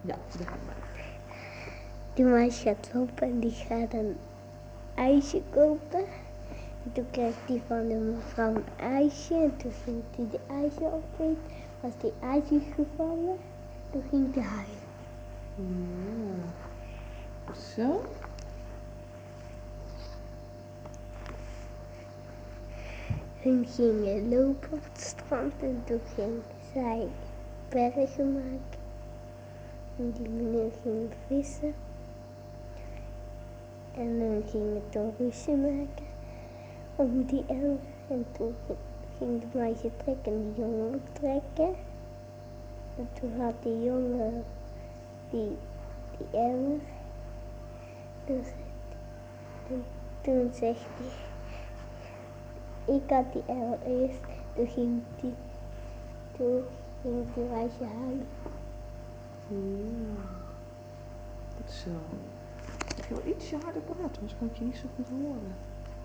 Ja, begin maar. Die meisje gaat lopen en die gaat een ijsje kopen. En toen kreeg die van de mevrouw een ijsje en toen ging hij de ijsje opeten. Was die ijsje gevallen, toen ging hij huilen. Ja. Zo. Hun gingen lopen op het strand en toen ging zij bergen maken. En die meneer ging vissen. En hun gingen toen ruzie maken om die emmer. En toen ging de meisje trekken en die jongen ook trekken. En toen had die jongen die emmer. Dus, en toen zegt hij, ik had die emmer eerst. Toen ging die meisje huilen. Ja. Goed zo. Mag je wel ietsje harder praten, anders kan ik je niet zo goed horen.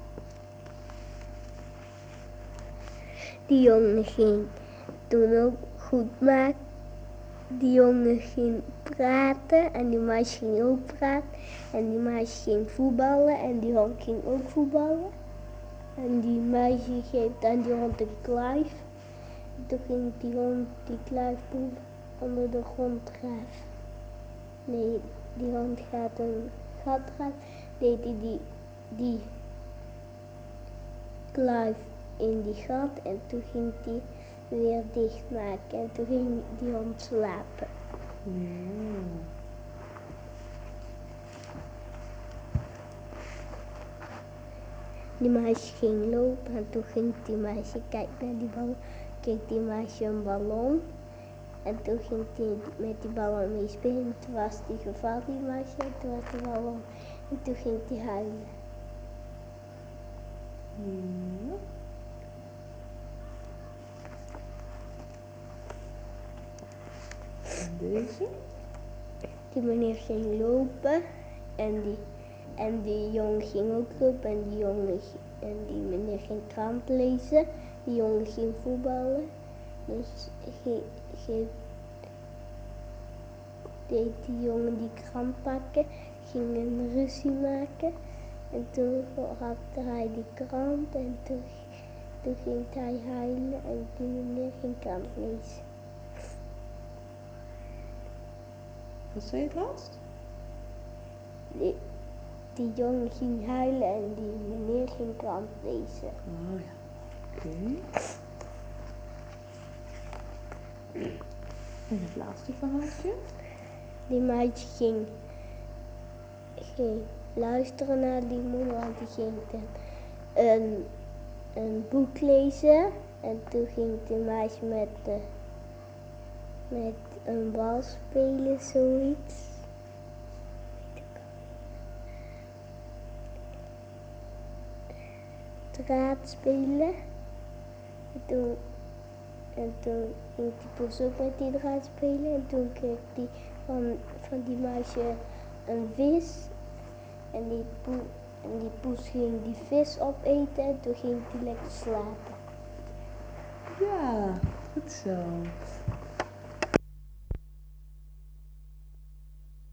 Die jongen ging toen ook goed maken. Die jongen ging praten en die meisje ging ook praten. En die meisje ging voetballen en die hond ging ook voetballen. En die meisje geeft aan die hond een kluif. En toen ging die hond die kluif onder de grond graven. Nee, die hond gaat een gat graven. Deed hij die kluif in die gat en toen ging hij weer dichtmaken. En toen ging die hond slapen. Ja. Die meisje ging lopen en toen ging die meisje kijken naar die ballon. Kreeg die meisje een ballon. En toen ging die met die ballon mee spelen. Toen was die gevallen, die meisje, en toen was de ballon. En toen ging die huilen. Ja. En deze? Die meneer ging lopen en die jongen ging ook lopen en die meneer ging krant lezen. Die jongen ging voetballen. Dus deed die jongen die krant pakken, ging een ruzie maken. En toen had hij die krant en toen ging hij huilen en die meneer ging krant lezen. Wat zei je het laatst? Die jongen ging huilen en die meneer ging krant lezen. Oh ja. Oké. En het laatste verhaaltje? Die meisje ging luisteren naar die moeder, want die ging een boek lezen. En toen ging die meisje met een bal spelen, zoiets. Draad spelen. En toen ging die poes ook met die draad spelen. En toen kreeg die van die meisje een vis. En die poes ging die vis opeten en toen ging die lekker slapen. Ja, goed zo.